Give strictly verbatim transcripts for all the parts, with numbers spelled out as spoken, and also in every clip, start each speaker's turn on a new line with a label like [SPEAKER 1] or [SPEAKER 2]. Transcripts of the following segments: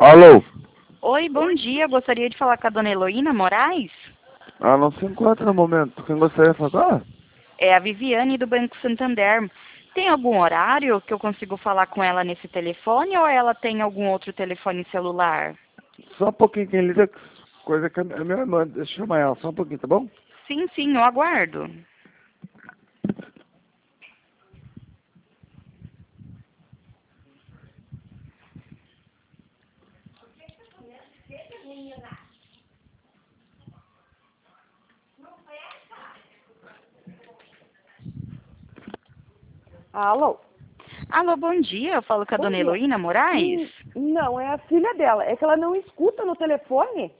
[SPEAKER 1] Alô?
[SPEAKER 2] Oi, bom dia. Gostaria de falar com a dona Heloína Moraes.
[SPEAKER 1] Ela não se encontra no momento. Quem gostaria de falar?
[SPEAKER 2] É a Viviane do Banco Santander. Tem algum horário que eu consigo falar com ela nesse telefone ou ela tem algum outro telefone celular?
[SPEAKER 1] Só um pouquinho, quem lida com coisa que é minha irmã. Deixa eu chamar ela, só um pouquinho, tá bom?
[SPEAKER 2] Sim, sim, eu aguardo.
[SPEAKER 3] Alô?
[SPEAKER 2] Alô, bom dia. Eu falo com a
[SPEAKER 3] Bom
[SPEAKER 2] dona
[SPEAKER 3] dia.
[SPEAKER 2] Heloína Moraes.
[SPEAKER 3] Hum, não, é a filha dela. É que ela não escuta no telefone?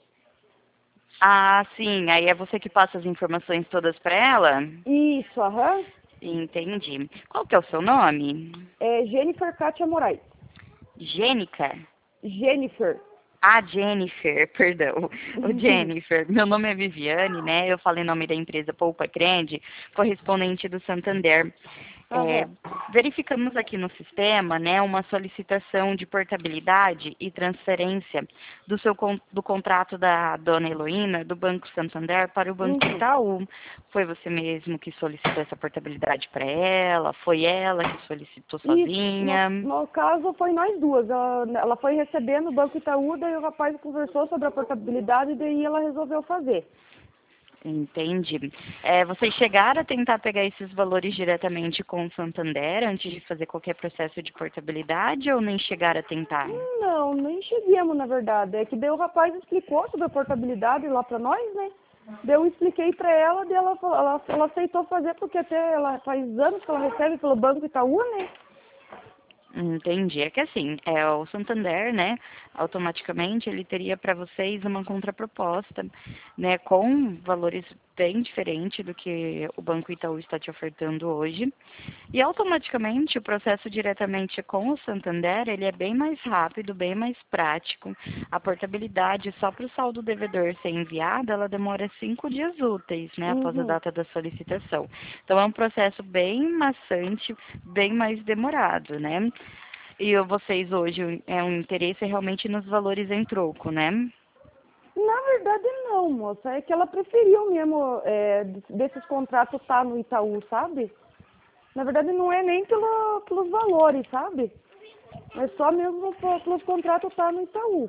[SPEAKER 2] Ah, sim. Aí é você que passa as informações todas para ela?
[SPEAKER 3] Isso, aham.
[SPEAKER 2] Entendi. Qual que é o seu nome?
[SPEAKER 3] É Jennifer Kátia Moraes.
[SPEAKER 2] Gênica?
[SPEAKER 3] Jennifer.
[SPEAKER 2] Ah, Jennifer, perdão. Ô, Jennifer, meu nome é Viviane, né? Eu falo em nome da empresa Poupa Crede, correspondente do Santander. É,
[SPEAKER 3] Aham.
[SPEAKER 2] verificamos aqui no sistema, né, uma solicitação de portabilidade e transferência do seu con- do contrato da dona Heloína do Banco Santander para o Banco
[SPEAKER 3] Uhum.
[SPEAKER 2] Itaú. Foi você mesmo que solicitou essa portabilidade para ela? Foi ela que solicitou
[SPEAKER 3] Isso, no,
[SPEAKER 2] sozinha?
[SPEAKER 3] no caso foi nós duas. Ela, ela foi receber no Banco Itaú, daí o rapaz conversou sobre a portabilidade e daí ela resolveu fazer.
[SPEAKER 2] Entendi. É, vocês chegaram a tentar pegar esses valores diretamente com o Santander antes de fazer qualquer processo de portabilidade ou nem chegaram a tentar?
[SPEAKER 3] Não, nem cheguemos, na verdade. É que daí o rapaz explicou sobre a portabilidade lá pra nós, né? Daí eu expliquei pra ela, daí ela, falou- ela, ela aceitou fazer porque até ela faz anos que ela recebe pelo Banco Itaú, né?
[SPEAKER 2] Entendi. É que assim, é, o Santander, né, automaticamente ele teria para vocês uma contraproposta, né, com valores bem diferentes do que o Banco Itaú está te ofertando hoje. E automaticamente o processo diretamente com o Santander, ele é bem mais rápido, bem mais prático. A portabilidade só para o saldo devedor ser enviado, ela demora cinco dias úteis, né, após a
[SPEAKER 3] Uhum.
[SPEAKER 2] data da solicitação. Então é um processo bem maçante, bem mais demorado, né? E vocês hoje, é um interesse realmente nos valores em troco, né?
[SPEAKER 3] Na verdade não, moça. É que ela preferiu mesmo é, desses contratos estar no Itaú, sabe? Na verdade não é nem pelo, pelos valores, sabe? É só mesmo po- pelos contratos estar no Itaú.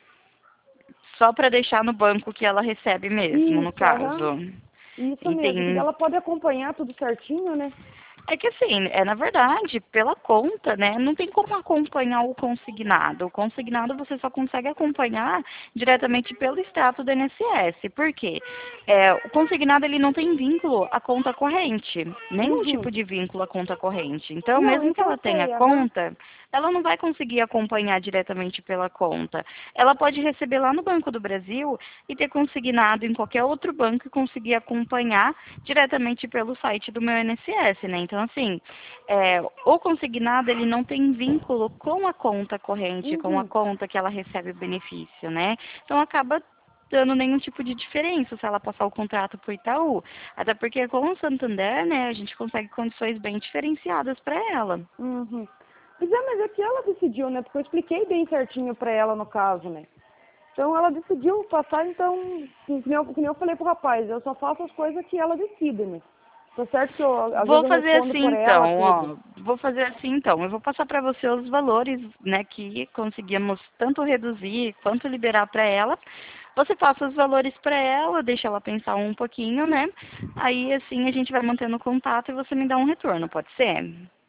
[SPEAKER 2] Só para deixar no banco que ela recebe mesmo, no
[SPEAKER 3] Isso, aham.
[SPEAKER 2] caso.
[SPEAKER 3] Isso mesmo. Que daí
[SPEAKER 2] Entendi.
[SPEAKER 3] ela pode acompanhar tudo certinho, né?
[SPEAKER 2] É que assim, é na verdade, pela conta, né? Não tem como acompanhar o consignado. O consignado você só consegue acompanhar diretamente pelo extrato do I N S S. Por quê? É, o consignado ele não tem vínculo à conta corrente, nenhum
[SPEAKER 3] Uhum.
[SPEAKER 2] tipo de vínculo à conta corrente. Então,
[SPEAKER 3] Não,
[SPEAKER 2] mesmo
[SPEAKER 3] isso
[SPEAKER 2] que
[SPEAKER 3] eu
[SPEAKER 2] ela tenha
[SPEAKER 3] sei, aham.
[SPEAKER 2] conta, ela não vai conseguir acompanhar diretamente pela conta. Ela pode receber lá no Banco do Brasil e ter consignado em qualquer outro banco e conseguir acompanhar diretamente pelo site do meu I N S S, né? Então, assim, é, o consignado, ele não tem vínculo com a conta corrente, com a
[SPEAKER 3] Uhum.
[SPEAKER 2] conta que ela recebe o benefício, né? Então, acaba dando nenhum tipo de diferença se ela passar o contrato para o Itaú. Até porque com o Santander, né, a gente consegue condições bem diferenciadas para ela.
[SPEAKER 3] Uhum. Pois é, mas é que ela decidiu, né? Porque eu expliquei bem certinho pra ela no caso, né? Então ela decidiu passar, então, que nem eu, que nem eu falei pro rapaz, eu só faço as coisas que ela decide, né? Tá certo que eu, às vezes
[SPEAKER 2] Vou
[SPEAKER 3] eu
[SPEAKER 2] fazer
[SPEAKER 3] respondo
[SPEAKER 2] assim
[SPEAKER 3] por ela
[SPEAKER 2] então,
[SPEAKER 3] tudo.
[SPEAKER 2] ó. Vou fazer assim então. Eu vou passar para você os valores, né, que conseguimos tanto reduzir quanto liberar para ela. Você passa os valores para ela, deixa ela pensar um pouquinho, né? Aí assim a gente vai mantendo contato e você me dá um retorno, pode ser?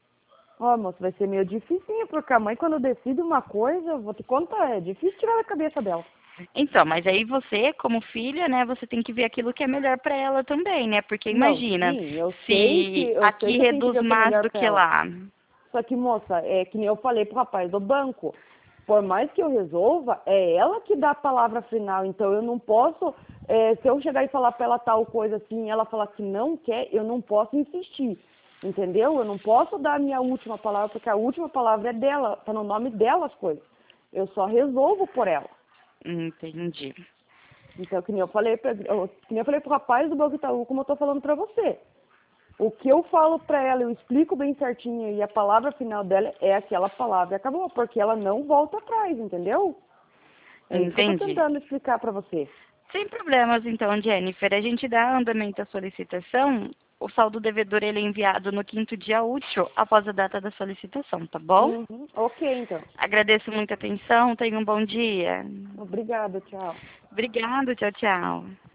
[SPEAKER 3] Ó, moço, vai ser meio dificinho, porque a mãe quando decide uma coisa, eu vou te contar, é difícil tirar da cabeça dela.
[SPEAKER 2] Então, mas aí você, como filha, né, você tem que ver aquilo que é melhor para ela também, né? Porque
[SPEAKER 3] Não,
[SPEAKER 2] imagina,
[SPEAKER 3] sim, eu sei que,
[SPEAKER 2] se
[SPEAKER 3] eu sei
[SPEAKER 2] aqui
[SPEAKER 3] que eu tenho que
[SPEAKER 2] reduz
[SPEAKER 3] ver o que é
[SPEAKER 2] mais
[SPEAKER 3] melhor
[SPEAKER 2] do
[SPEAKER 3] pra
[SPEAKER 2] que
[SPEAKER 3] ela.
[SPEAKER 2] lá.
[SPEAKER 3] Só que, moça, é que nem eu falei pro rapaz do banco, por mais que eu resolva, é ela que dá a palavra final. Então eu não posso, é, se eu chegar e falar pra ela tal coisa assim, e ela falar que não quer, eu não posso insistir. Entendeu? Eu não posso dar a minha última palavra, porque a última palavra é dela, tá no nome dela as coisas. Eu só resolvo por ela.
[SPEAKER 2] Entendi.
[SPEAKER 3] Então, que nem eu falei, pra, eu, que nem eu falei pro rapaz do Banco Itaú, como eu tô falando pra você. O que eu falo pra ela, eu explico bem certinho e a palavra final dela é aquela palavra. Acabou, porque ela não volta atrás, entendeu? É isso que eu tô
[SPEAKER 2] Entendi.
[SPEAKER 3] tentando explicar para você.
[SPEAKER 2] Sem problemas, então, Jennifer. A gente dá andamento à solicitação. O saldo devedor ele é enviado no quinto dia útil após a data da solicitação, tá bom?
[SPEAKER 3] Uhum. Ok, então.
[SPEAKER 2] Agradeço muita atenção. Tenha um bom dia.
[SPEAKER 3] Obrigada, tchau.
[SPEAKER 2] Obrigada. Tchau, tchau.